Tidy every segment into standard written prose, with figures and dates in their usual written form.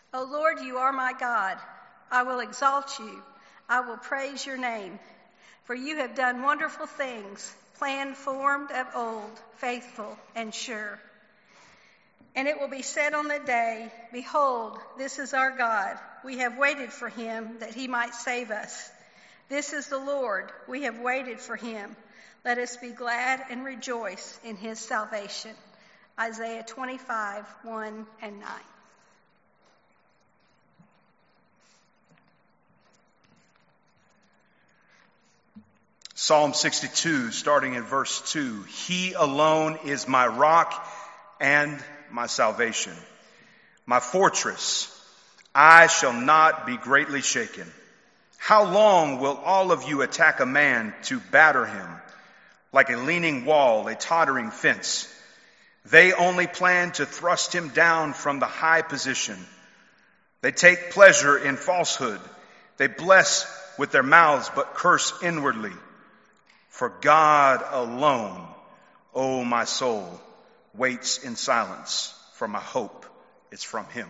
O Lord, you are my God. I will exalt you. I will praise your name. For you have done wonderful things, planned, formed of old, faithful and sure. And it will be said on that day, behold, this is our God. We have waited for him that he might save us. This is the Lord. We have waited for him. Let us be glad and rejoice in his salvation. Isaiah 25, 1 and 9. Psalm 62, starting in verse 2. He alone is my rock and my salvation, my fortress. I shall not be greatly shaken. How long will all of you attack a man to batter him? Like a leaning wall, a tottering fence. They only plan to thrust him down from the high position. They take pleasure in falsehood. They bless with their mouths, but curse inwardly. For God alone, O my soul, waits in silence, for my hope is from him.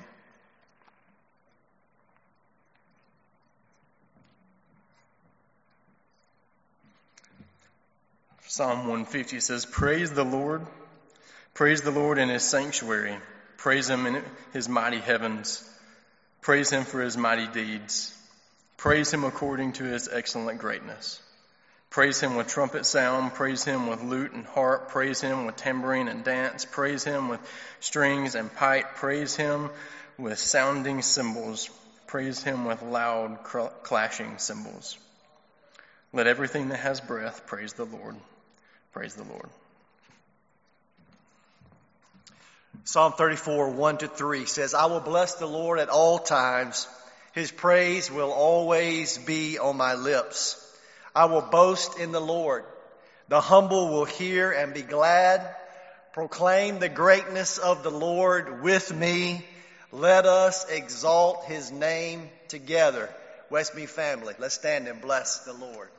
Psalm 150 says, Praise the Lord in his sanctuary. Praise him in his mighty heavens. Praise him for his mighty deeds. Praise him according to his excellent greatness. Praise him with trumpet sound. Praise him with lute and harp. Praise him with tambourine and dance. Praise him with strings and pipe. Praise him with sounding cymbals. Praise him with loud clashing cymbals. Let everything that has breath praise the Lord. Praise the Lord. Psalm 34, 1-3 says, I will bless the Lord at all times. His praise will always be on my lips. I will boast in the Lord. The humble will hear and be glad. Proclaim the greatness of the Lord with me. Let us exalt his name together. Westmead family, let's stand and bless the Lord.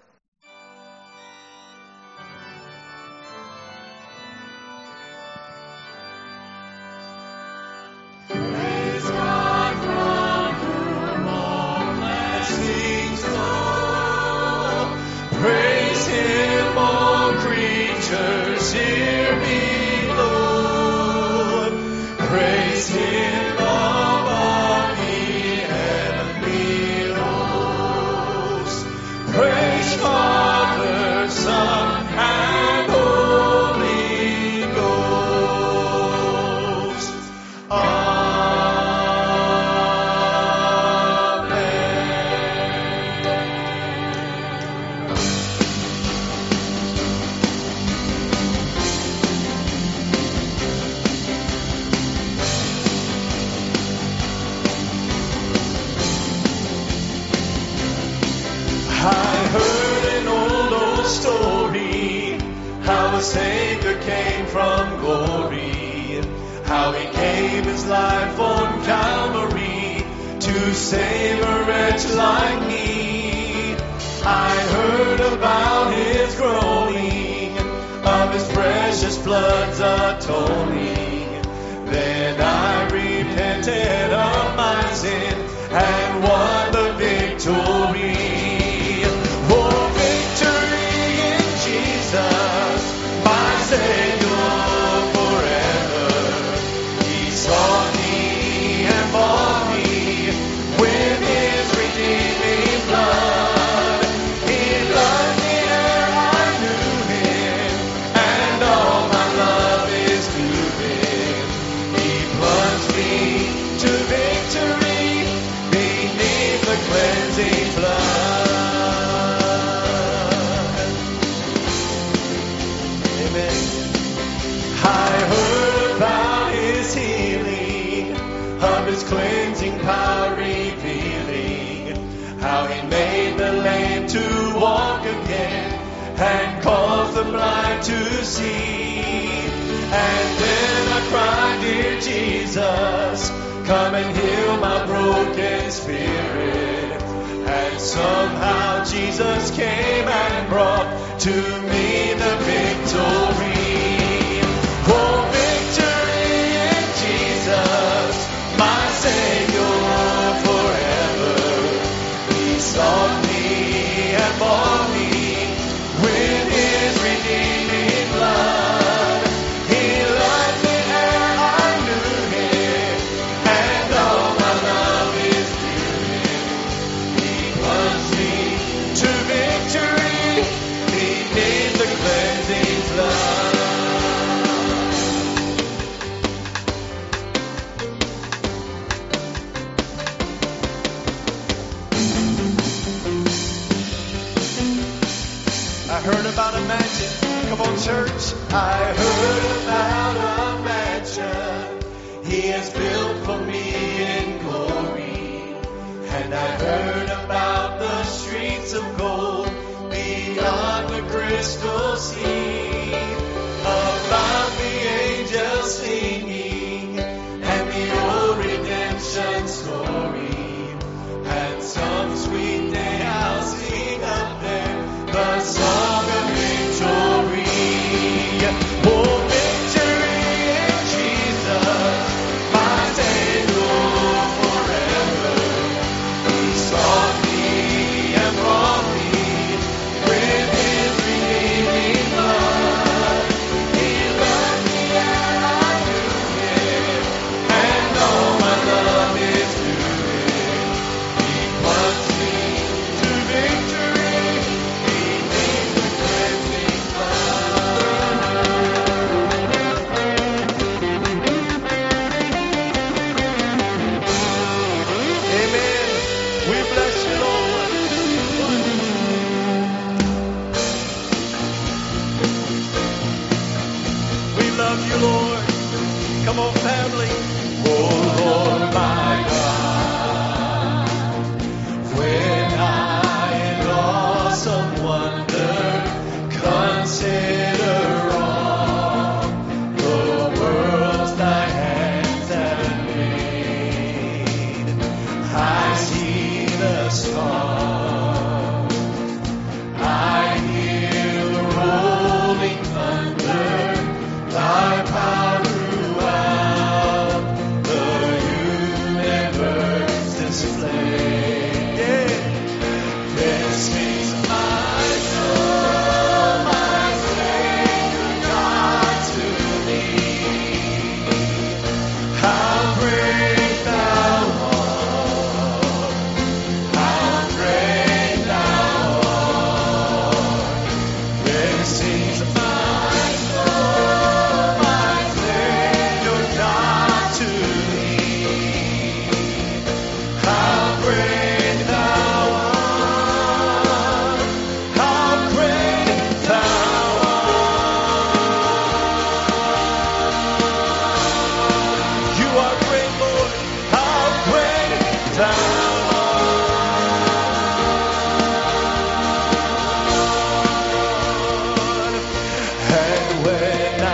Praise him, all creatures here below. Praise him above the heavenly hosts. Praise Father, Son, and Holy Ghost. The Savior came from glory, how he gave his life on Calvary to save a wretch like me. I heard about his groaning, of his precious blood's atoning. Then I repented of my sin and won the victory. Oh, victory in Jesus, my Savior forever. He sought me and bought me with his redeeming blood. He loved me ere I knew him, and all my love is to him. He plunged me to victory beneath the cleansing flood. I heard about his healing, of his cleansing power revealing, how he made the lame to walk again and caused the blind to see. And then I cried, dear Jesus, come and heal my broken spirit. And somehow Jesus came and brought to me the victory. Oh, victory in Jesus, my Savior Heard about a mansion. Come on, church. I heard about a mansion He has built for me in glory. And I heard about the streets of gold beyond the crystal sea. About the angels singing and the old redemption story. And some sweet day I'll sing up there the song of victory. Oh, victory in Jesus, my Savior forever. He sought me and brought me with His redeeming blood. He loved me and I knew Him, and all my love is to Him. He plunged me to victory beneath the cleansing blood. Amen. We bless you, Lord. We love you, Lord. Come on, family. Oh, Lord, my God. When I in awesome wonder consider all the worlds thy hands have made, I see the stars, I hear the rolling thunder, thy power throughout the universe displayed. Yeah. Then sings my soul, my Savior God to thee. How great thou art, how great thou art. Then sings my soul, my Savior God to thee. How great thou art, how great thou art. You are great, Lord. How great thou art. And when I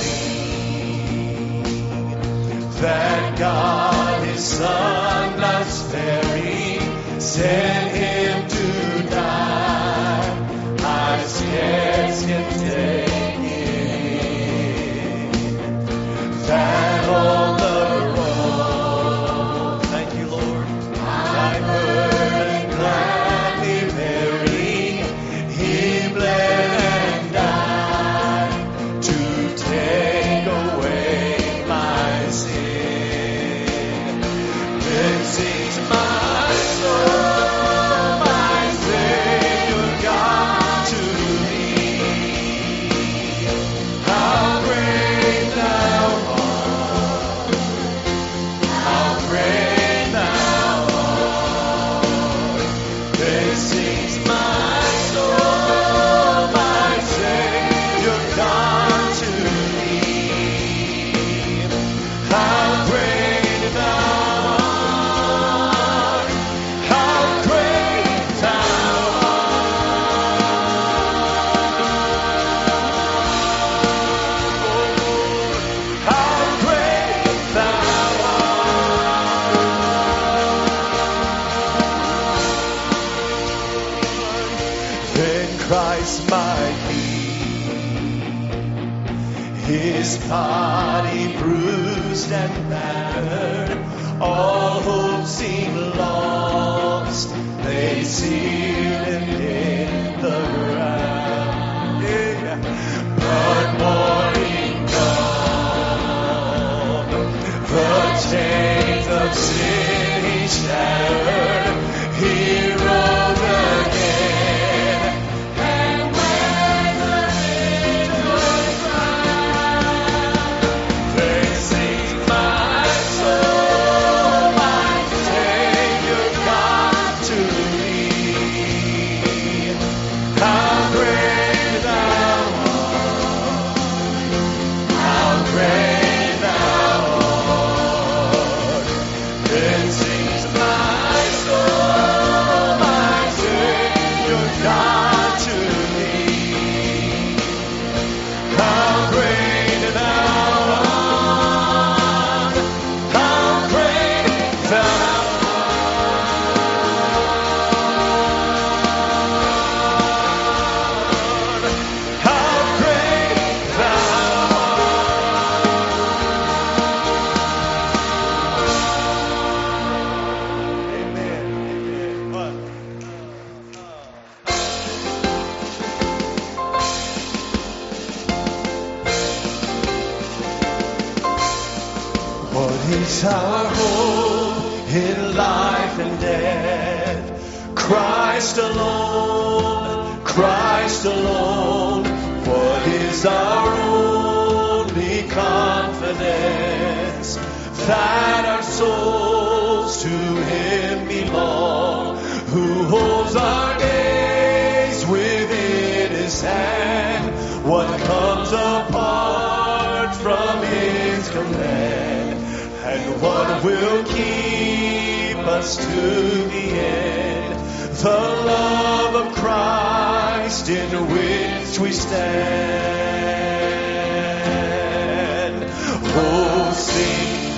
think that God His Son not sparing sent Him to die, I scarce can take it. That on the road, thank you, Lord, thy burden gladly bearing, He bled and died to take away my sin. Then sings my soul, my Savior God to thee. How great thou art, how great thou art. Then sings my soul, my Savior God to thee. How great thou art, how great thou art. How great thou art. Then Christ my King, His body bruised and battered, all hope seemed lost. They sealed Him in the ground. Yeah. But morning dawned, the chains of sin He shattered. He rose again, and when the victor crowned, then sings my soul, my Savior God to thee. How great is our hope in life and death. Christ alone, Christ alone. What is our only confidence? That our souls to Him belong, who holds our days within His hand. What comes apart from His command, and what will keep us to the end? The love of Christ in which we stand. Oh, sing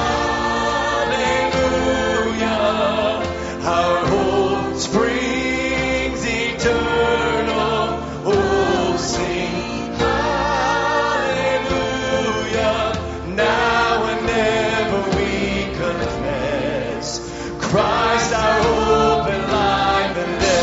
hallelujah, our hope springs eternal. Oh, sing hallelujah, now and ever we confess Christ our hope and life and death.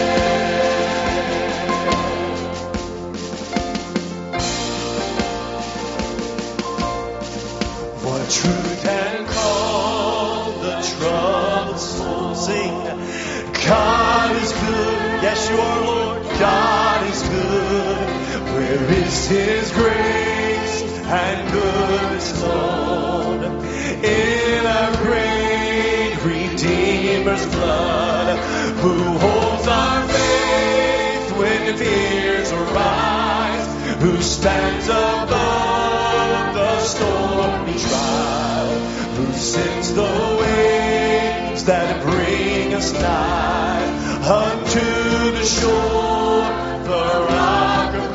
What truth can calm the troubled soul? Sing, God is good. Yes, you are, Lord. God is good. Where is His grace and goodness known? In our great Redeemer's blood, who holds our faith when fears arise, who stands above the stormy trial, who sends the waves that bring us nigh unto the shore, the rock of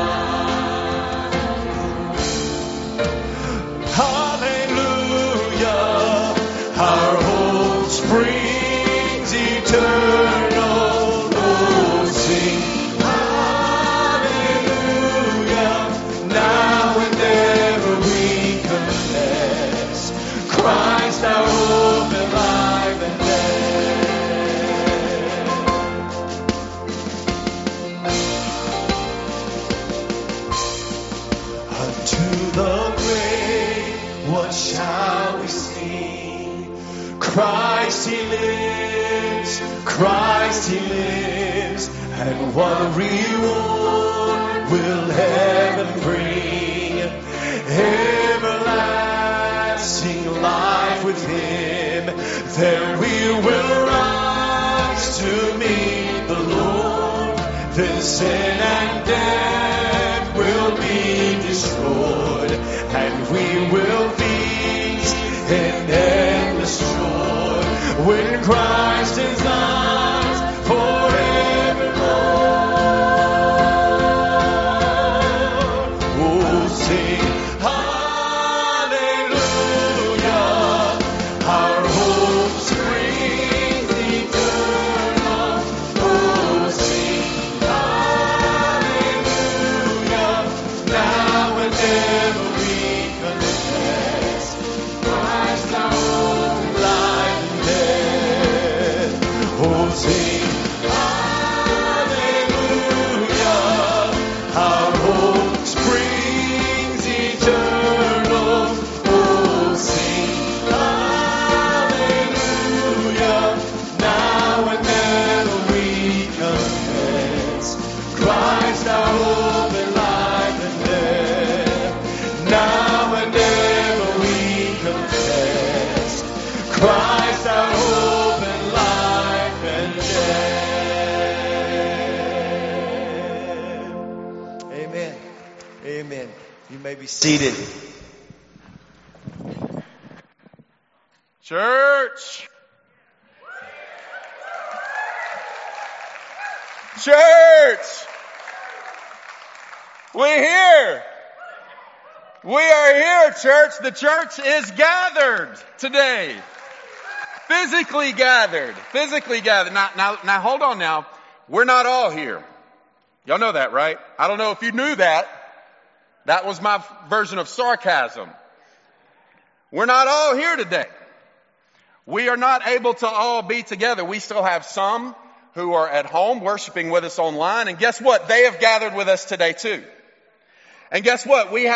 Christ. Hallelujah, our hope springs eternal. Oh, sing hallelujah, now and ever we confess Christ our hope and life and death. Unto the grave, what shall we sing? Christ He lives, Christ He lives, and what reward will heaven bring? Everlasting life with Him, there we will rise to meet the Lord. Then sin and death will be destroyed, and we will feast in endless joy when Christ is ours forevermore. Oh, sing hallelujah, our hope springs eternal. Oh, sing hallelujah, now and ever we confess Christ our hope, life and death. Oh, sing hallelujah, our hope springs eternal. Oh, sing hallelujah, now and ever we confess Christ our hope and life and death. Now and ever we confess Christ our hope and life and death. Amen. Amen. You may be seated. Church! Church! We're here! We are here, church. The church is gathered today. Physically gathered. Physically gathered. Now, hold on now. We're not all here. Y'all know that, right? I don't know if you knew that. That was my version of sarcasm. We're not all here today. We are not able to all be together. We still have some who are at home worshiping with us online. And guess what? They have gathered with us today too. And guess what? We have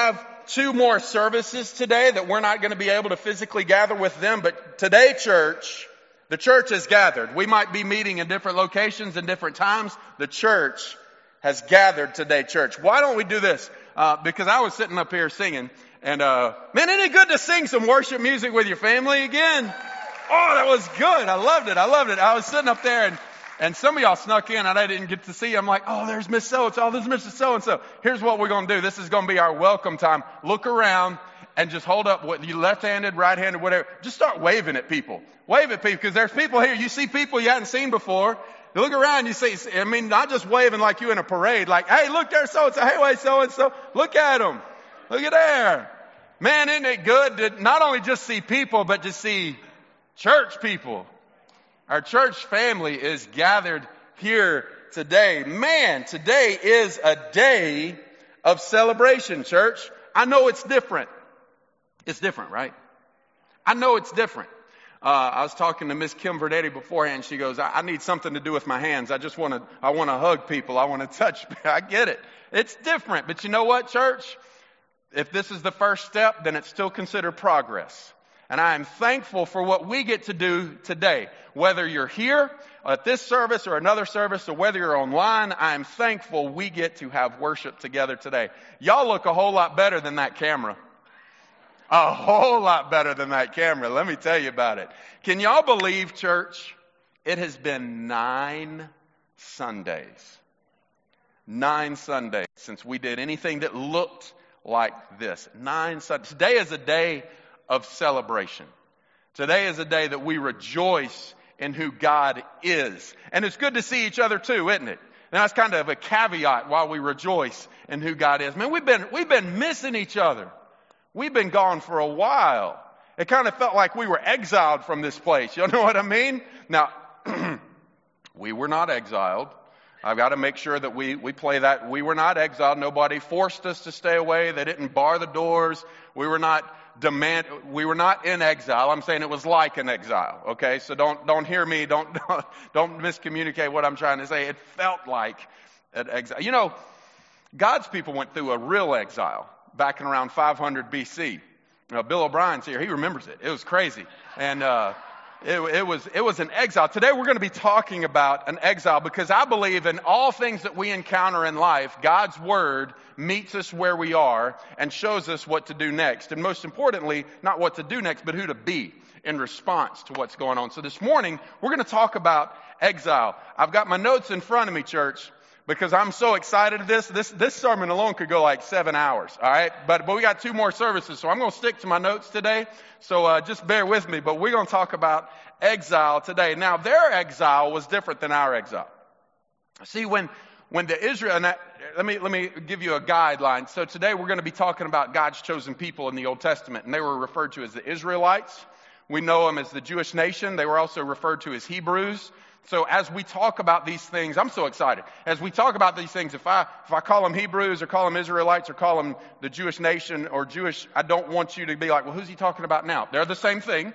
2 more services today that we're not going to be able to physically gather with them, but today, church, the church is gathered. We might be meeting in different locations and different times. The church has gathered today, church. Why don't we do this? Because I was sitting up here singing, and man, isn't it good to sing some worship music with your family again? Oh, that was good. I loved it. I was sitting up there, and some of y'all snuck in, and I didn't get to see you. I'm like, oh, there's Miss So-and-so. Oh, there's Mrs. So-and-so. Here's what we're going to do. This is going to be our welcome time. Look around and just hold up what you left-handed, right-handed, whatever. Just start waving at people. Wave at people, because there's people here. You see people you hadn't seen before. You look around, you see, I mean, not just waving like you in a parade, like, hey, look, there's so-and-so. Hey, wait, so-and-so. Look at them. Look at there. Man, isn't it good to not only just see people, but to see church people. Our church family is gathered here today. Man, today is a day of celebration, church. I know it's different. It's different, right? I know it's different. I was talking to Miss Kim Verdetti beforehand. She goes, I need something to do with my hands. I want to hug people. I want to touch. I get it. It's different. But you know what, church? If this is the first step, then it's still considered progress. And I am thankful for what we get to do today. Whether you're here at this service or another service, or whether you're online, I am thankful we get to have worship together today. Y'all look a whole lot better than that camera. A whole lot better than that camera. Let me tell you about it. Can y'all believe, church? It has been 9 Sundays. 9 Sundays since we did anything that looked like this. 9 Sundays. Today is a day of celebration. Today is a day that we rejoice in who God is. And it's good to see each other too, isn't it? And that's kind of a caveat while we rejoice in who God is. Man, we've been missing each other. We've been gone for a while. It kind of felt like we were exiled from this place. You know what I mean? Now, we were not exiled. I've got to make sure that we play that. We were not exiled. Nobody forced us to stay away. They didn't bar the doors. We were not in exile. I'm saying it was like an exile. Okay, so don't hear me. Don't miscommunicate what I'm trying to say. It felt like an exile. You know, God's people went through a real exile back in around 500 BC. Bill O'Brien's here. He remembers it. It was crazy, and it was an exile. Today we're going to be talking about an exile, because I believe in all things that we encounter in life, God's Word meets us where we are and shows us what to do next. And most importantly, not what to do next, but who to be in response to what's going on. So this morning, we're going to talk about exile. I've got my notes in front of me, church, because I'm so excited of this sermon alone could go like 7 hours, all right? But we got 2 more services, so I'm going to stick to my notes today. So just bear with me. But we're going to talk about exile today. Now, their exile was different than our exile. See, when the Israel, and let me give you a guideline. So today we're going to be talking about God's chosen people in the Old Testament, and they were referred to as the Israelites. We know them as the Jewish nation. They were also referred to as Hebrews. So as we talk about these things, I'm so excited. As we talk about these things, if I call them Hebrews or call them Israelites or call them the Jewish nation or Jewish, I don't want you to be like, well, who's he talking about now? They're the same thing.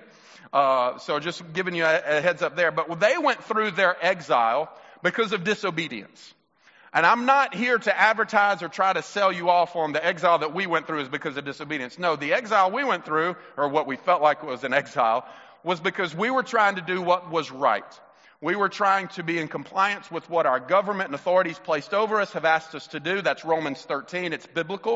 So just giving you a heads up there. But they went through their exile because of disobedience. And I'm not here to advertise or try to sell you off on the exile that we went through is because of disobedience. No, the exile we went through, or what we felt like was an exile, was because we were trying to do what was right. We were trying to be in compliance with what our government and authorities placed over us have asked us to do. That's Romans 13. It's biblical.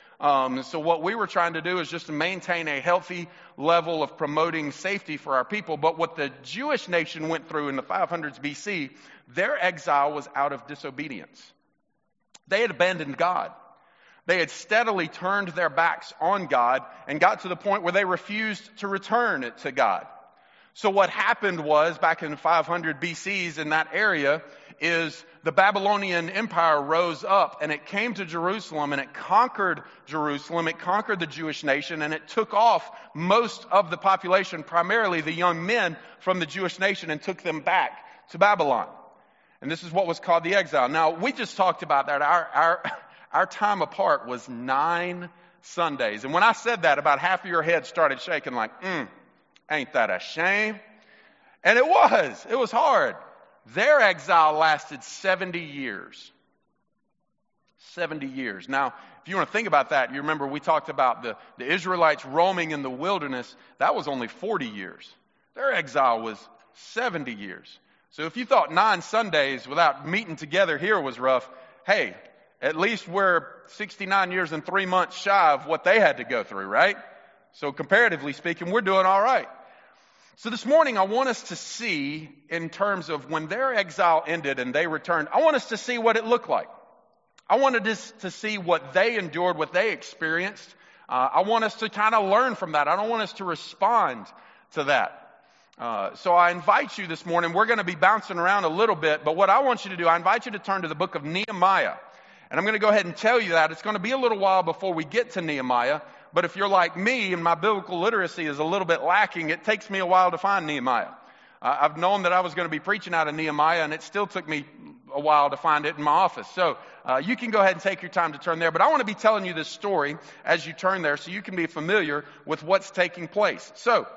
So what we were trying to do is just to maintain a healthy level of promoting safety for our people. But what the Jewish nation went through in the 500s BC, their exile was out of disobedience. They had abandoned God. They had steadily turned their backs on God and got to the point where they refused to return to God. So what happened was, back in 500 BCs in that area, is the Babylonian Empire rose up and it came to Jerusalem and it conquered Jerusalem. It conquered the Jewish nation and it took off most of the population, primarily the young men from the Jewish nation, and took them back to Babylon. And this is what was called the exile. Now, we just talked about that. Our time apart was 9 Sundays. And when I said that, about half of your head started shaking like, ain't that a shame? And it was hard. Their exile lasted 70 years. 70 years. Now, if you want to think about that, you remember we talked about the Israelites roaming in the wilderness. That was only 40 years. Their exile was 70 years. So if you thought 9 Sundays without meeting together here was rough, hey, at least we're 69 years and 3 months shy of what they had to go through, right? So comparatively speaking, we're doing all right. So this morning, I want us to see, in terms of when their exile ended and they returned, I want us to see what it looked like. I wanted us to see what they endured, what they experienced. I want us to kind of learn from that. I don't want us to respond to that. So I invite you this morning, we're going to be bouncing around a little bit, but what I want you to do, I invite you to turn to the book of Nehemiah. And I'm going to go ahead and tell you that. It's going to be a little while before we get to Nehemiah, but if you're like me and my biblical literacy is a little bit lacking, it takes me a while to find Nehemiah. I've known that I was going to be preaching out of Nehemiah, and it still took me a while to find it in my office. So you can go ahead and take your time to turn there. But I want to be telling you this story as you turn there so you can be familiar with what's taking place. So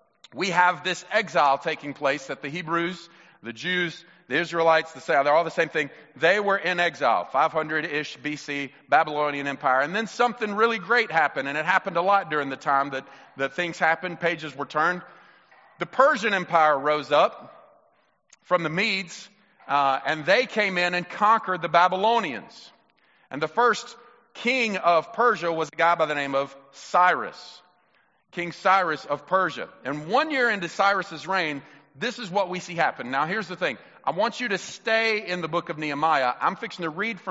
we have this exile taking place that the Hebrews, the Jews, the Israelites, they're all the same thing. They were in exile, 500-ish BC, Babylonian Empire. And then something really great happened, and it happened a lot during the time that things happened, pages were turned. The Persian Empire rose up from the Medes, and they came in and conquered the Babylonians. And the first king of Persia was a guy by the name of Cyrus, King Cyrus of Persia. And 1 year into Cyrus's reign, this is what we see happen. Now, here's the thing. I want you to stay in the book of Nehemiah. I'm fixing to read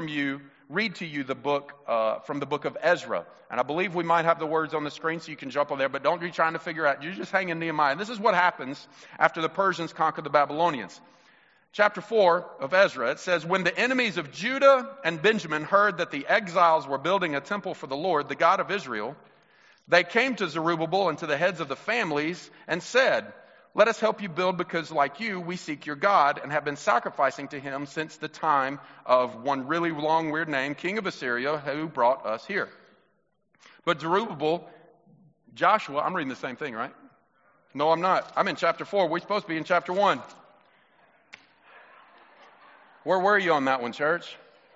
to you the book from the book of Ezra. And I believe we might have the words on the screen so you can jump on there, but don't be trying to figure out. You just hang in Nehemiah. And this is what happens after the Persians conquered the Babylonians. Chapter 4 of Ezra, it says, when the enemies of Judah and Benjamin heard that the exiles were building a temple for the Lord, the God of Israel, they came to Zerubbabel and to the heads of the families and said, let us help you build because like you, we seek your God and have been sacrificing to him since the time of one really long, weird name, king of Assyria, who brought us here. But Zerubbabel, Joshua, I'm reading the same thing, right? No, I'm not. I'm in chapter 4. We're supposed to be in chapter 1. Where were you on that one, church?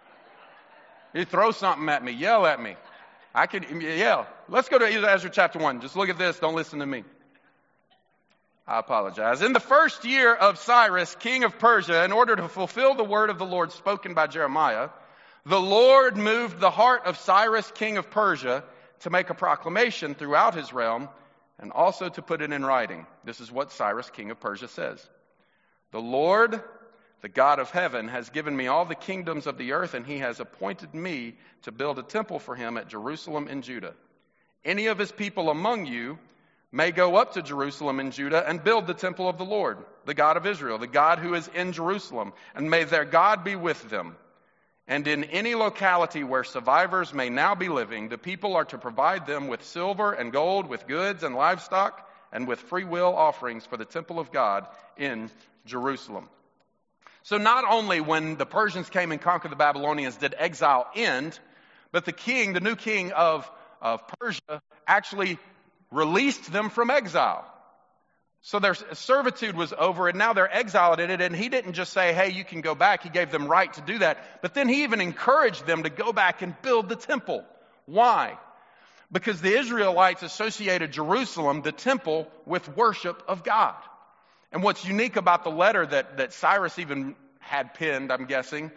You throw something at me. Yell at me. I could yell. Let's go to Ezra chapter 1. Just look at this. Don't listen to me. I apologize. In the first year of Cyrus, king of Persia, in order to fulfill the word of the Lord spoken by Jeremiah, the Lord moved the heart of Cyrus, king of Persia, to make a proclamation throughout his realm and also to put it in writing. This is what Cyrus, king of Persia, says. The Lord, the God of heaven, has given me all the kingdoms of the earth, and he has appointed me to build a temple for him at Jerusalem in Judah. Any of his people among you may go up to Jerusalem in Judah and build the temple of the Lord, the God of Israel, the God who is in Jerusalem, and may their God be with them. And in any locality where survivors may now be living, the people are to provide them with silver and gold, with goods and livestock, and with free will offerings for the temple of God in Jerusalem. So not only when the Persians came and conquered the Babylonians did exile end, but the new king of Persia, actually released them from exile. So their servitude was over, and now they're exiled in it, and he didn't just say, hey, you can go back. He gave them right to do that. But then he even encouraged them to go back and build the temple. Why? Because the Israelites associated Jerusalem, the temple, with worship of God. And what's unique about the letter that Cyrus even had penned, I'm guessing,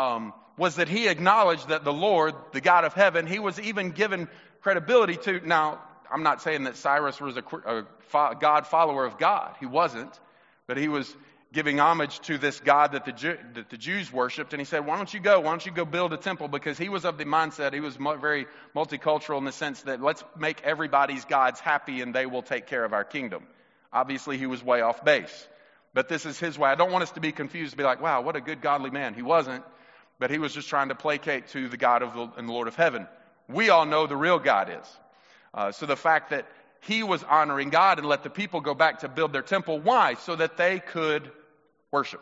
was that he acknowledged that the Lord, the God of heaven, he was even given credibility to. Now, I'm not saying that Cyrus was a God follower of God. He wasn't. But he was giving homage to this God that the Jews worshipped. And he said, why don't you go build a temple? Because he was of the mindset, he was very multicultural in the sense that let's make everybody's gods happy and they will take care of our kingdom. Obviously, he was way off base. But this is his way. I don't want us to be confused, to be like, wow, what a good godly man. He wasn't. But he was just trying to placate to the God and the Lord of heaven. We all know the real God is. So the fact that he was honoring God and let the people go back to build their temple. Why? So that they could worship.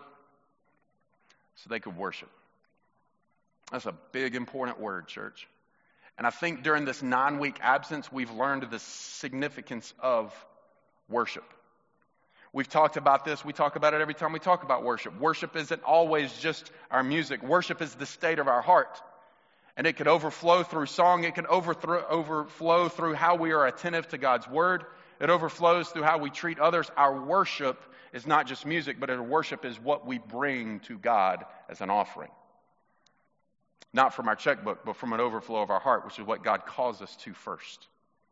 So they could worship. That's a big, important word, church. And I think during this 9-week absence, we've learned the significance of worship. We've talked about this. We talk about it every time we talk about worship. Worship isn't always just our music. Worship is the state of our heart. And it could overflow through song. It can overflow through how we are attentive to God's word. It overflows through how we treat others. Our worship is not just music, but our worship is what we bring to God as an offering. Not from our checkbook, but from an overflow of our heart, which is what God calls us to first.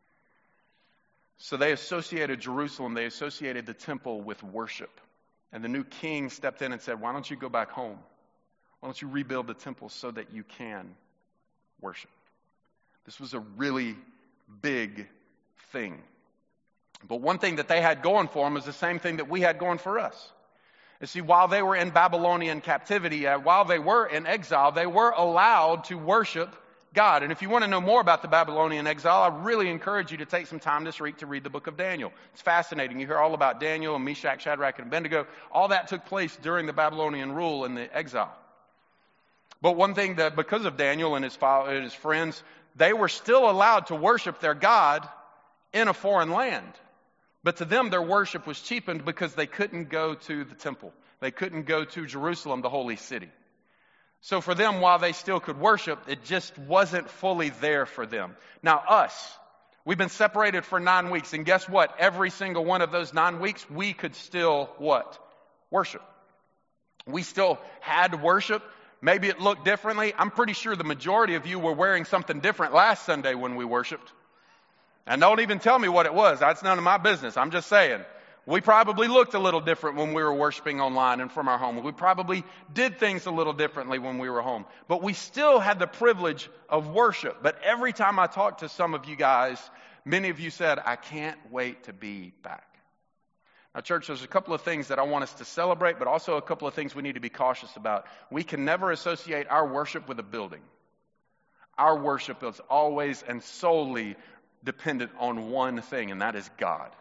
So they associated Jerusalem, they associated the temple with worship. And the new king stepped in and said, why don't you go back home? Why don't you rebuild the temple so that you can worship? This was a really big thing. But one thing that they had going for them is the same thing that we had going for us. You see, while they were in Babylonian captivity, while they were in exile, they were allowed to worship God. And if you want to know more about the Babylonian exile, I really encourage you to take some time this week to read the book of Daniel. It's fascinating. You hear all about Daniel and Meshach, Shadrach, and Abednego. All that took place during the Babylonian rule and the exile. But one thing that, because of Daniel and his friends, they were still allowed to worship their God in a foreign land. But to them, their worship was cheapened because they couldn't go to the temple. They couldn't go to Jerusalem, the holy city. So for them, while they still could worship, it just wasn't fully there for them. Now us, we've been separated for 9 weeks. And guess what? Every single one of those 9 weeks, we could still what? Worship. We still had worship. Maybe it looked differently. I'm pretty sure the majority of you were wearing something different last Sunday when we worshiped. And don't even tell me what it was. That's none of my business. I'm just saying. We probably looked a little different when we were worshiping online and from our home. We probably did things a little differently when we were home. But we still had the privilege of worship. But every time I talked to some of you guys, many of you said, I can't wait to be back. Now, church, there's a couple of things that I want us to celebrate, but also a couple of things we need to be cautious about. We can never associate our worship with a building. Our worship is always and solely dependent on one thing, and that is God.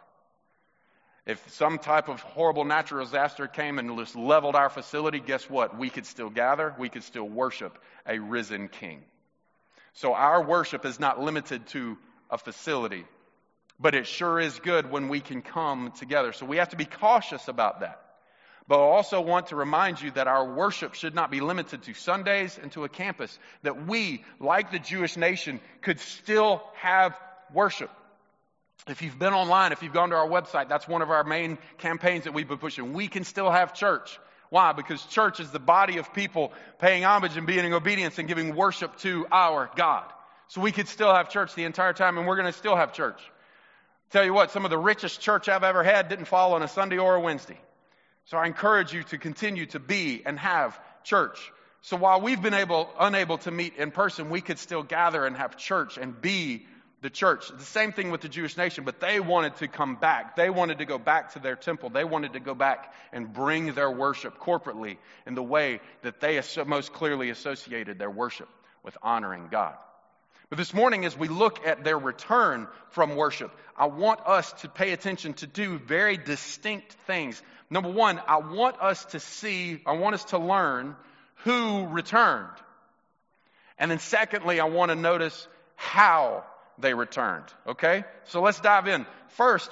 If some type of horrible natural disaster came and just leveled our facility, guess what? We could still gather. We could still worship a risen King. So our worship is not limited to a facility, but it sure is good when we can come together. So we have to be cautious about that. But I also want to remind you that our worship should not be limited to Sundays and to a campus, that we, like the Jewish nation, could still have worship. If you've been online, if you've gone to our website, that's one of our main campaigns that we've been pushing. We can still have church. Why? Because church is the body of people paying homage and being in obedience and giving worship to our God. So we could still have church the entire time, and we're going to still have church. Tell you what, some of the richest church I've ever had didn't fall on a Sunday or a Wednesday. So I encourage you to continue to be and have church. So while we've been unable to meet in person, we could still gather and have church and be the church. The same thing with the Jewish nation, but they wanted to come back. They wanted to go back to their temple. They wanted to go back and bring their worship corporately in the way that they most clearly associated their worship with honoring God. But this morning, as we look at their return from worship, I want us to pay attention to two very distinct things. Number one, I want us to learn who returned. And then secondly, I want to notice how they returned. Okay? So let's dive in. First,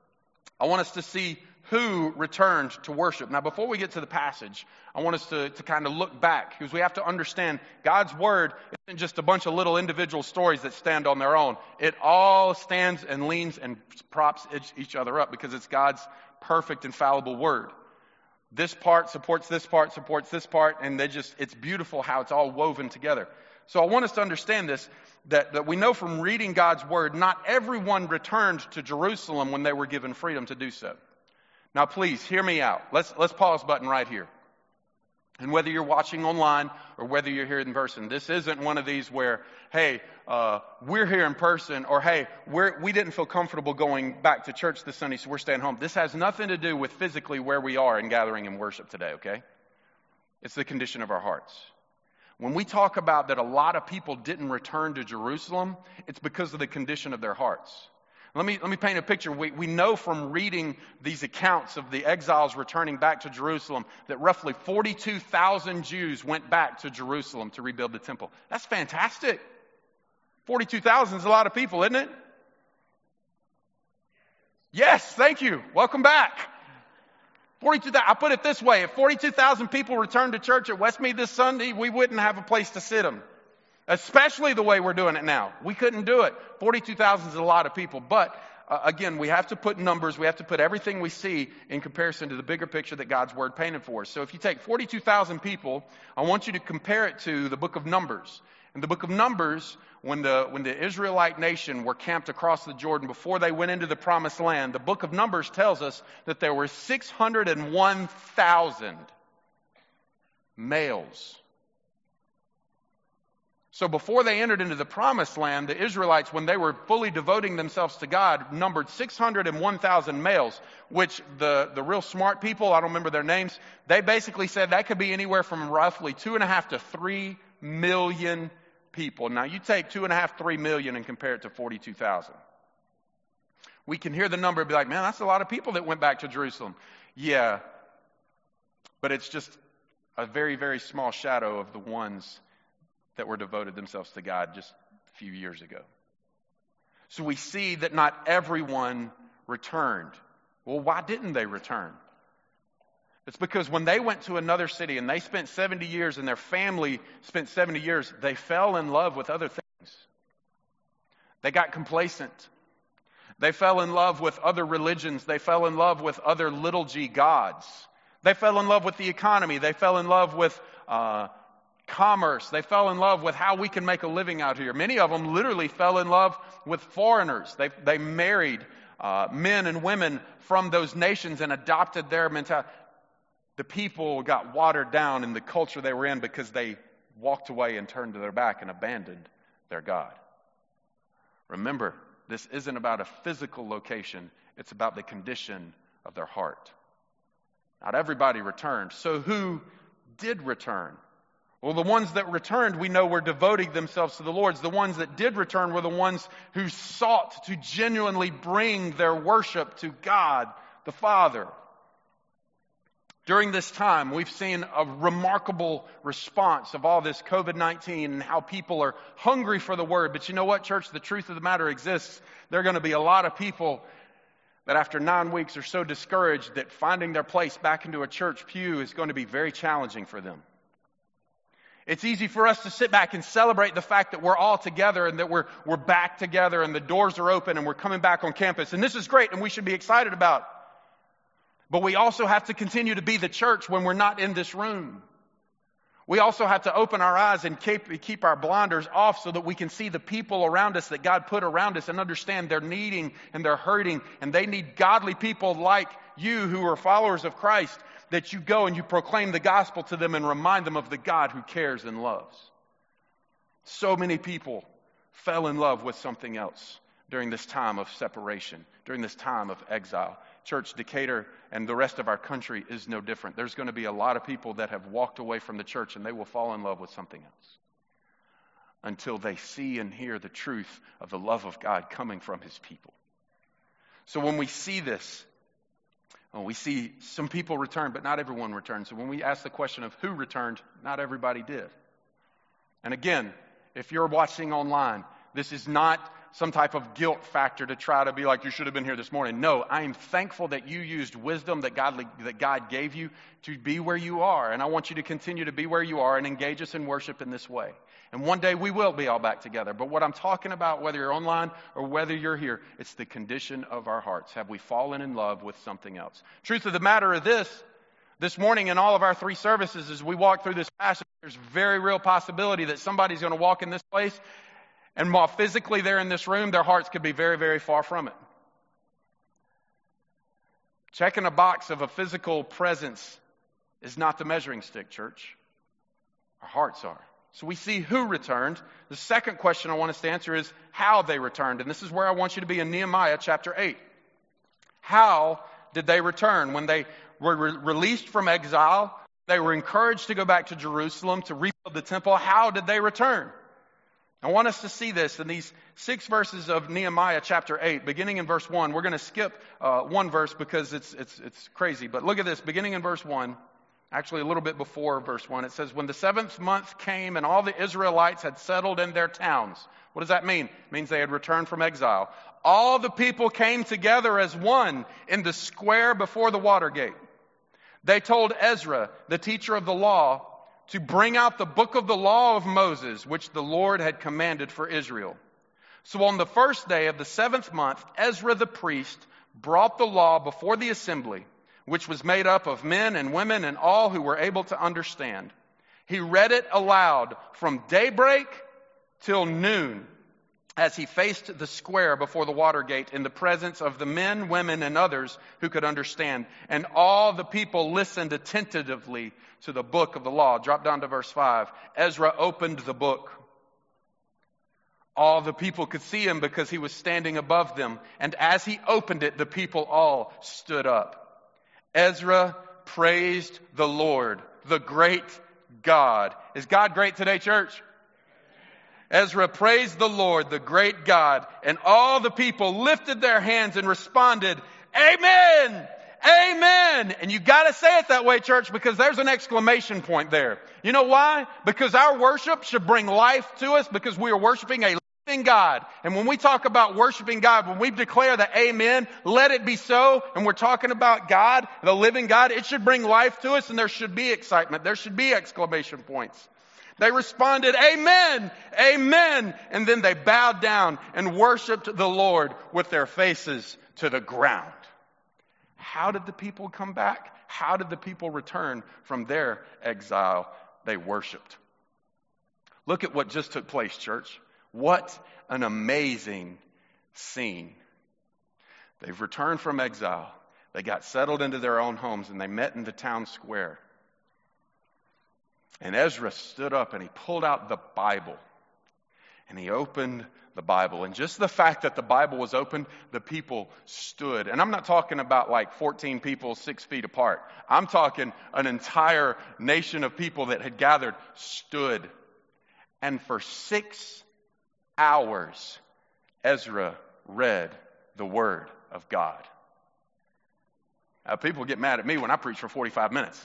I want us to see who returned to worship. Now, before we get to the passage, I want us to kind of look back, because we have to understand God's Word isn't just a bunch of little individual stories that stand on their own. It all stands and leans and props each other up because it's God's perfect, infallible Word. This part supports this part, supports this part, and it's beautiful how it's all woven together. So I want us to understand this, that we know from reading God's Word, not everyone returned to Jerusalem when they were given freedom to do so. Now please, hear me out. Let's pause button right here. And whether you're watching online or whether you're here in person, this isn't one of these where, hey, we're here in person, or hey, we didn't feel comfortable going back to church this Sunday, so we're staying home. This has nothing to do with physically where we are in gathering and worship today, okay? It's the condition of our hearts. When we talk about that a lot of people didn't return to Jerusalem, it's because of the condition of their hearts. Let me paint a picture. We know from reading these accounts of the exiles returning back to Jerusalem that roughly 42,000 Jews went back to Jerusalem to rebuild the temple. That's fantastic. 42,000 is a lot of people, isn't it? Yes, thank you. Welcome back. 42,000. I'll put it this way. If 42,000 people returned to church at Westmead this Sunday, we wouldn't have a place to sit them. Especially the way we're doing it now. We couldn't do it. 42,000 is a lot of people. But again, we have to put numbers. We have to put everything we see in comparison to the bigger picture that God's Word painted for us. So if you take 42,000 people, I want you to compare it to the book of Numbers. In the book of Numbers, when the Israelite nation were camped across the Jordan before they went into the promised land, the book of Numbers tells us that there were 601,000 males. So before they entered into the promised land, the Israelites, when they were fully devoting themselves to God, numbered 601,000 males, which the real smart people, I don't remember their names, they basically said that could be anywhere from roughly 2.5 to 3 million people. Now you take 2.5, 3 million and compare it to 42,000. We can hear the number and be like, man, that's a lot of people that went back to Jerusalem. Yeah, but it's just a very, very small shadow of the ones that were devoted themselves to God just a few years ago. So we see that not everyone returned. Well, why didn't they return? It's because when they went to another city and they spent 70 years and their family spent 70 years, they fell in love with other things. They got complacent. They fell in love with other religions. They fell in love with other little g gods. They fell in love with the economy. They fell in love with commerce. They fell in love with how we can make a living out here. Many of them literally fell in love with foreigners. They married men and women from those nations and adopted their mentality. The people got watered down in the culture they were in because they walked away and turned their back and abandoned their God. Remember, this isn't about a physical location. It's about the condition of their heart. Not everybody returned. So who did return? Well, the ones that returned, we know, were devoting themselves to the Lord. The ones that did return were the ones who sought to genuinely bring their worship to God the Father. During this time, we've seen a remarkable response of all this COVID-19 and how people are hungry for the Word. But you know what, church? The truth of the matter exists. There are going to be a lot of people that after 9 weeks are so discouraged that finding their place back into a church pew is going to be very challenging for them. It's easy for us to sit back and celebrate the fact that we're all together and that we're back together and the doors are open and we're coming back on campus. And this is great and we should be excited about. But we also have to continue to be the church when we're not in this room. We also have to open our eyes and keep our blinders off so that we can see the people around us that God put around us and understand they're needing and they're hurting and they need godly people like you who are followers of Christ, that you go and you proclaim the gospel to them and remind them of the God who cares and loves. So many people fell in love with something else during this time of separation, during this time of exile. Church, Decatur and the rest of our country is no different. There's going to be a lot of people that have walked away from the church and they will fall in love with something else until they see and hear the truth of the love of God coming from His people. So when we see this, we see some people return, but not everyone returned. So when we ask the question of who returned, not everybody did. And again, if you're watching online, this is not some type of guilt factor to try to be like, you should have been here this morning. No, I am thankful that you used wisdom that God gave you to be where you are. And I want you to continue to be where you are and engage us in worship in this way. And one day we will be all back together. But what I'm talking about, whether you're online or whether you're here, it's the condition of our hearts. Have we fallen in love with something else? Truth of the matter is this morning in all of our 3 services, as we walk through this passage, there's very real possibility that somebody's going to walk in this place, and while physically they're in this room, their hearts could be very, very far from it. Checking a box of a physical presence is not the measuring stick, church. Our hearts are. So we see who returned. The second question I want us to answer is how they returned. And this is where I want you to be in Nehemiah chapter 8. How did they return? When they were released from exile, they were encouraged to go back to Jerusalem to rebuild the temple. How did they return? I want us to see this in these 6 verses of Nehemiah chapter 8, beginning in verse 1. We're going to skip one verse because it's crazy. But look at this, beginning in verse 1. Actually, a little bit before verse 1, it says, when the 7th month came and all the Israelites had settled in their towns. What does that mean? It means they had returned from exile. All the people came together as one in the square before the water gate. They told Ezra, the teacher of the law, to bring out the book of the law of Moses, which the Lord had commanded for Israel. So on the first day of the 7th month, Ezra the priest brought the law before the assembly, which was made up of men and women and all who were able to understand. He read it aloud from daybreak till noon as he faced the square before the water gate in the presence of the men, women, and others who could understand. And all the people listened attentively to the book of the law. Drop down to verse 5. Ezra opened the book. All the people could see him because he was standing above them. And as he opened it, the people all stood up. Ezra praised the Lord, the great God. Is God great today, church? Ezra praised the Lord, the great God, and all the people lifted their hands and responded, Amen! Amen! And you gotta say it that way, church, because there's an exclamation point there. You know why? Because our worship should bring life to us because we are worshiping a living God. And when we talk about worshiping God, when we declare the amen, let it be so, and we're talking about God, the living God, it should bring life to us and there should be excitement. There should be exclamation points. They responded, Amen, Amen. And then they bowed down and worshiped the Lord with their faces to the ground. How did the people come back? How did the people return from their exile? They worshiped. Look at what just took place, church. What an amazing scene. They've returned from exile. They got settled into their own homes and they met in the town square. And Ezra stood up and he pulled out the Bible and he opened the Bible. And just the fact that the Bible was opened, the people stood. And I'm not talking about like 14 people 6 feet apart. I'm talking an entire nation of people that had gathered stood. And for 6 hours, Ezra read the Word of God. Now, people get mad at me when I preach for 45 minutes.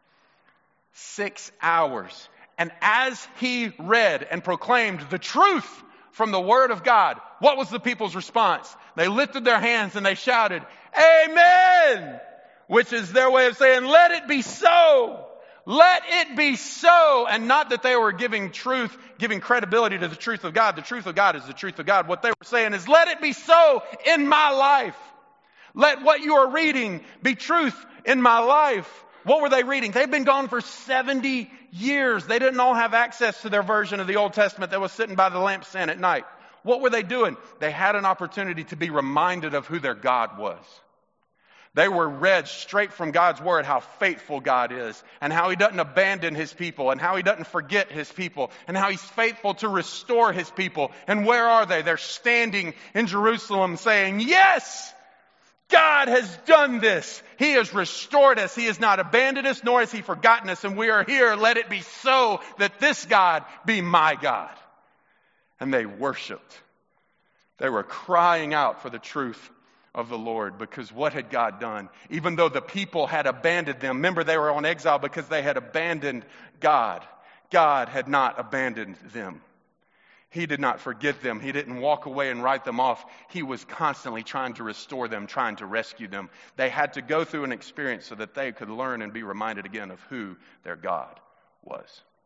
6 hours. And as he read and proclaimed the truth from the Word of God, what was the people's response? They lifted their hands and they shouted, Amen! Which is their way of saying, let it be so! Let it be so! And not that they were giving credibility to the truth of God. The truth of God is the truth of God. What they were saying is, let it be so in my life. Let what you are reading be truth in my life. What were they reading? They'd been gone for 70 years. They didn't all have access to their version of the Old Testament that was sitting by the lampstand at night. What were they doing? They had an opportunity to be reminded of who their God was. They were read straight from God's Word how faithful God is and how He doesn't abandon His people and how He doesn't forget His people and how He's faithful to restore His people. And where are they? They're standing in Jerusalem saying, yes! God has done this. He has restored us. He has not abandoned us, nor has He forgotten us. And we are here. Let it be so that this God be my God. And they worshiped. They were crying out for the truth of the Lord because what had God done? Even though the people had abandoned them. Remember, they were on exile because they had abandoned God. God had not abandoned them. He did not forget them. He didn't walk away and write them off. He was constantly trying to restore them, trying to rescue them. They had to go through an experience so that they could learn and be reminded again of who their God was.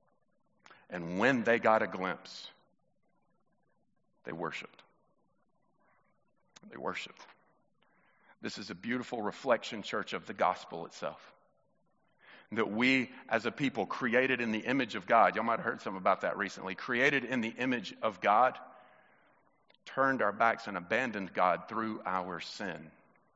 And when they got a glimpse, they worshiped. They worshiped. This is a beautiful reflection, church, of the gospel itself. That we, as a people, created in the image of God, y'all might have heard something about that recently, created in the image of God, turned our backs and abandoned God through our sin.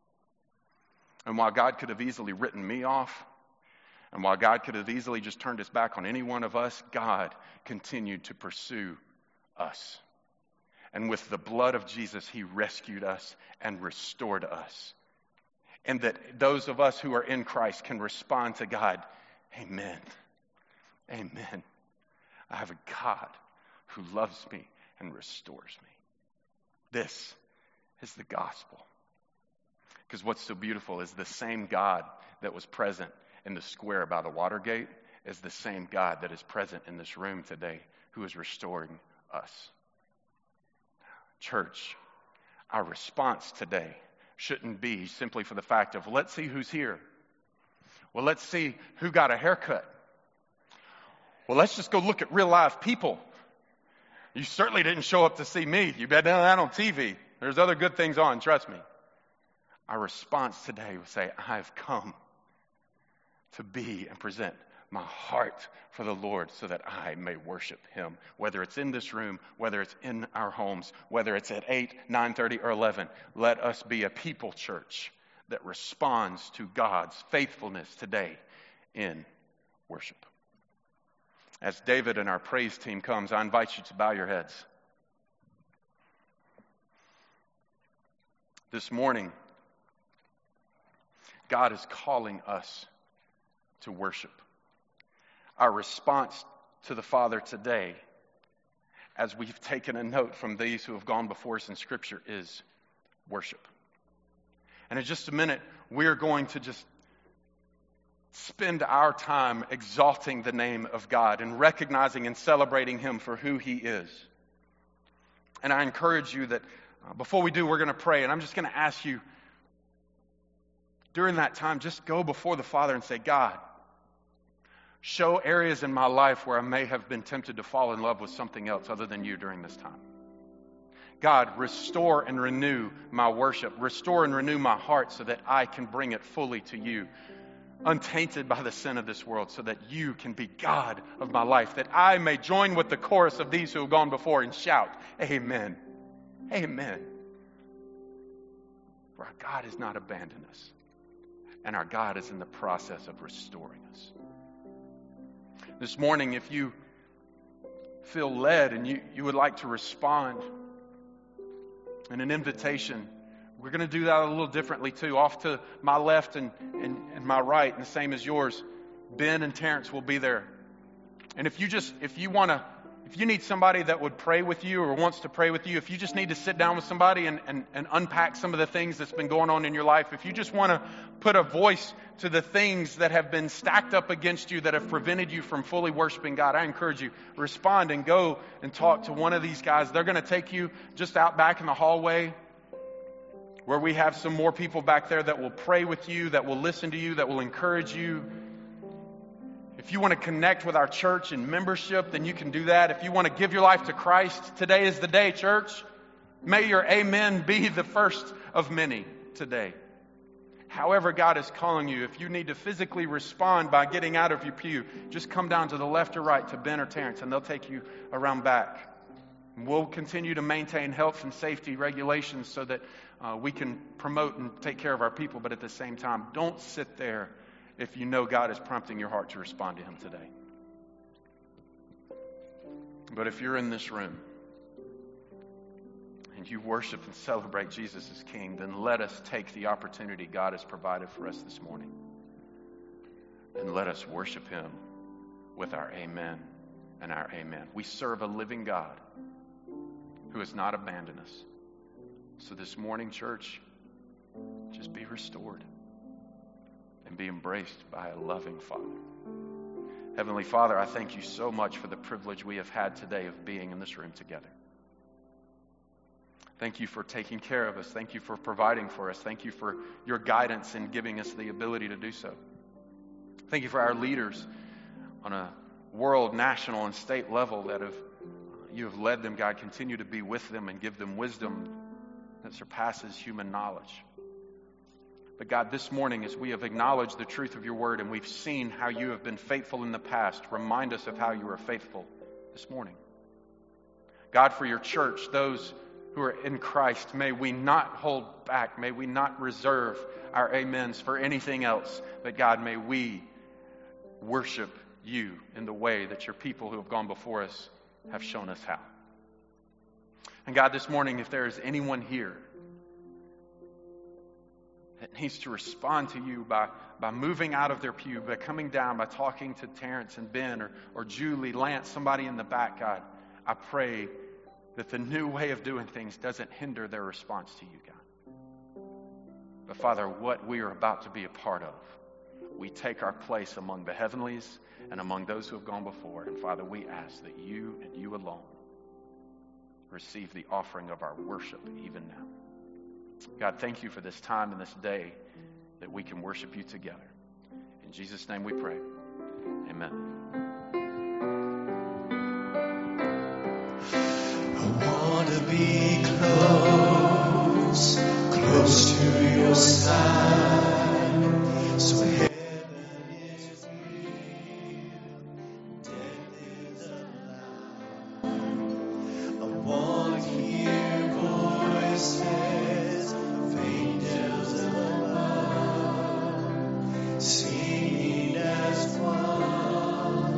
And while God could have easily written me off, and while God could have easily just turned His back on any one of us, God continued to pursue us. And with the blood of Jesus, He rescued us and restored us. And that those of us who are in Christ can respond to God, Amen. Amen. I have a God who loves me and restores me. This is the gospel. Because what's so beautiful is the same God that was present in the square by the water gate is the same God that is present in this room today who is restoring us. Church, our response today shouldn't be simply for the fact of, let's see who's here. Well, let's see who got a haircut. Well, let's just go look at real live people. You certainly didn't show up to see me. You've been doing that on TV. There's other good things on, trust me. Our response today would say, I've come to be and present my heart for the Lord so that I may worship Him. Whether it's in this room, whether it's in our homes, whether it's at 8, 9:30, or 11, let us be a people church that responds to God's faithfulness today in worship. As David and our praise team comes, I invite you to bow your heads. This morning, God is calling us to worship. Our response to the Father today, as we've taken a note from these who have gone before us in Scripture, is worship. And in just a minute, we're going to just spend our time exalting the name of God and recognizing and celebrating Him for who He is. And I encourage you that before we do, we're going to pray. And I'm just going to ask you, during that time, just go before the Father and say, God, show areas in my life where I may have been tempted to fall in love with something else other than you during this time. God, restore and renew my worship. Restore and renew my heart so that I can bring it fully to you, untainted by the sin of this world, so that you can be God of my life, that I may join with the chorus of these who have gone before and shout, Amen. Amen. For our God has not abandoned us, and our God is in the process of restoring us. This morning, if you feel led and you would like to respond in an invitation, we're going to do that a little differently too. Off to my left and my right, and the same as yours, Ben and Terrence will be there. And if you need somebody that would pray with you or wants to pray with you, if you just need to sit down with somebody and unpack some of the things that's been going on in your life, if you just want to put a voice to the things that have been stacked up against you that have prevented you from fully worshiping God, I encourage you, respond and go and talk to one of these guys. They're going to take you just out back in the hallway where we have some more people back there that will pray with you, that will listen to you, that will encourage you. If you want to connect with our church in membership, then you can do that. If you want to give your life to Christ, today is the day, church. May your amen be the first of many today. However God is calling you, if you need to physically respond by getting out of your pew, just come down to the left or right to Ben or Terrence, and they'll take you around back. And we'll continue to maintain health and safety regulations so that we can promote and take care of our people, but at the same time, don't sit there if you know God is prompting your heart to respond to Him today. But if you're in this room and you worship and celebrate Jesus as King, then let us take the opportunity God has provided for us this morning. And let us worship Him with our amen and our amen. We serve a living God who has not abandoned us. So this morning, church, just be restored and be embraced by a loving Father. Heavenly Father, I thank you so much for the privilege we have had today of being in this room together. Thank you for taking care of us. Thank you for providing for us. Thank you for your guidance in giving us the ability to do so. Thank you for our leaders on a world, national, and state level that you have led them, God. Continue to be with them and give them wisdom that surpasses human knowledge. But God, this morning, as we have acknowledged the truth of your word and we've seen how you have been faithful in the past, remind us of how you are faithful this morning. God, for your church, those who are in Christ, may we not hold back. May we not reserve our amens for anything else. But God, may we worship you in the way that your people who have gone before us have shown us how. And God, this morning, if there is anyone here that needs to respond to you by moving out of their pew, by coming down, by talking to Terrence and Ben or Julie, Lance, somebody in the back, God, I pray that the new way of doing things doesn't hinder their response to you, God. But Father, what we are about to be a part of, we take our place among the heavenlies and among those who have gone before. And Father, we ask that you and you alone receive the offering of our worship even now. God, thank you for this time and this day that we can worship you together. In Jesus' name we pray. Amen. be close, close to your side. So heaven is real, death is alive. I want to hear voices of angels above, singing as one.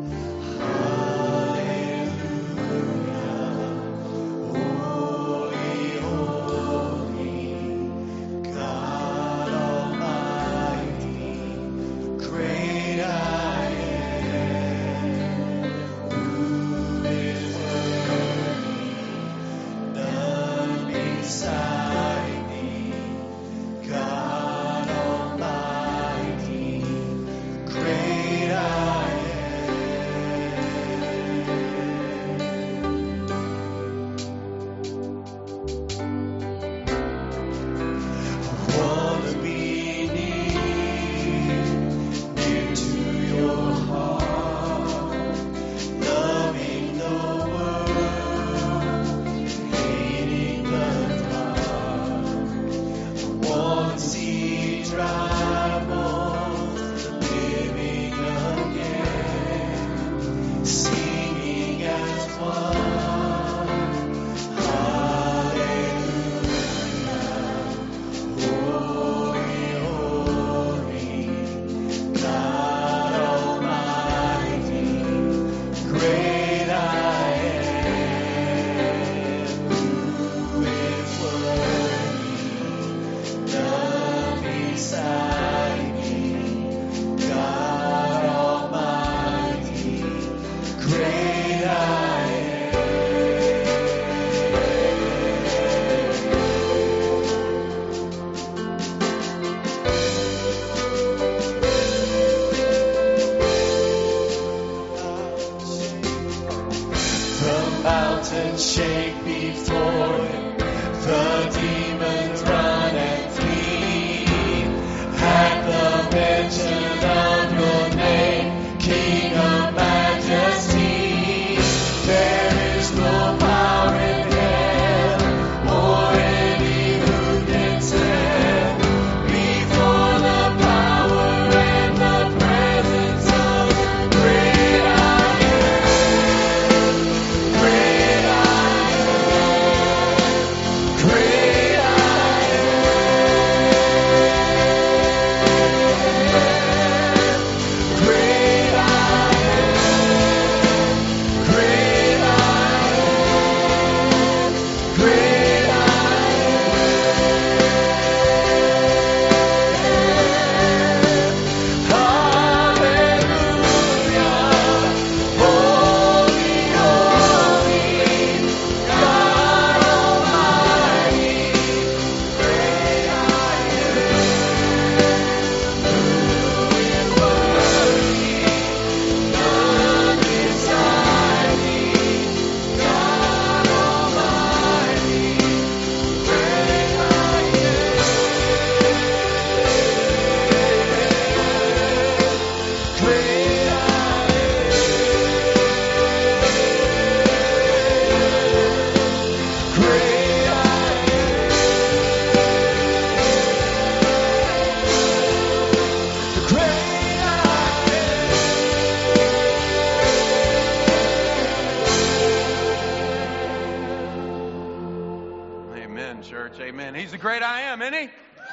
Shake before him, the demons run and flee. At the mention of your name, King of majesty, there is no power in hell or any who can stand before the power and the presence of the great I am. Great I am. Great I am. Great I am. Great I am. Great I am. Hallelujah. Holy, holy, God Almighty. Great I am. Who is worthy? None beside thee. God Almighty. Great I am. Great I am. Great I am. Great Amen, church. Amen. He's the great I am, isn't he?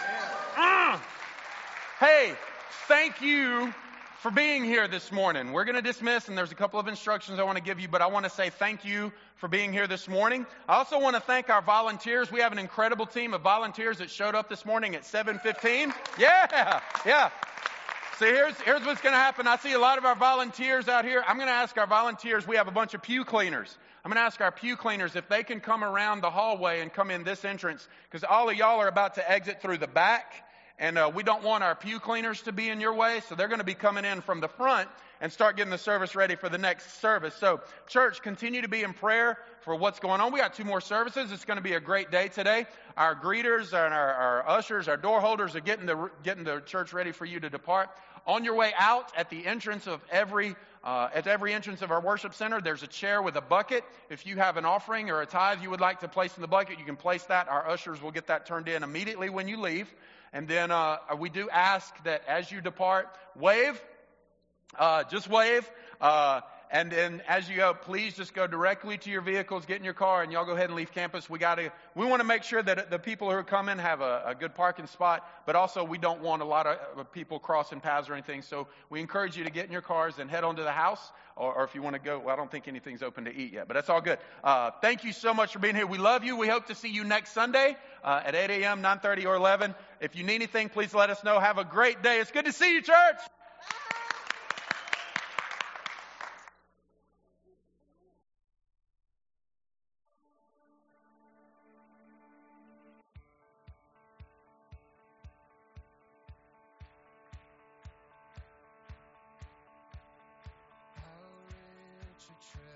Hey, thank you for being here this morning. We're going to dismiss, and there's a couple of instructions I want to give you, but I want to say thank you for being here this morning. I also want to thank our volunteers. We have an incredible team of volunteers that showed up this morning at 7:15. Yeah. See, here's what's going to happen. I see a lot of our volunteers out here. I'm going to ask our volunteers. We have a bunch of pew cleaners. I'm going to ask our pew cleaners if they can come around the hallway and come in this entrance, because all of y'all are about to exit through the back, and we don't want our pew cleaners to be in your way, so they're going to be coming in from the front and start getting the service ready for the next service. So, church, continue to be in prayer for what's going on. We got 2 more services. It's going to be a great day today. Our greeters and our ushers, our door holders are getting the church ready for you to depart. On your way out, at the entrance of every At every entrance of our worship center, there's a chair with a bucket. If you have an offering or a tithe you would like to place in the bucket, you can place that. Our ushers will get that turned in immediately when you leave. And then we do ask that as you depart, wave. Just wave. And then as you go, please just go directly to your vehicles, get in your car, and y'all go ahead and leave campus. We want to make sure that the people who are coming have a good parking spot, but also we don't want a lot of people crossing paths or anything. So we encourage you to get in your cars and head on to the house, or if you want to go, well, I don't think anything's open to eat yet, but that's all good. Thank you so much for being here. We love you. We hope to see you next Sunday at 8 a.m., 9:30, or 11. If you need anything, please let us know. Have a great day. It's good to see you, church. How rich a treasure.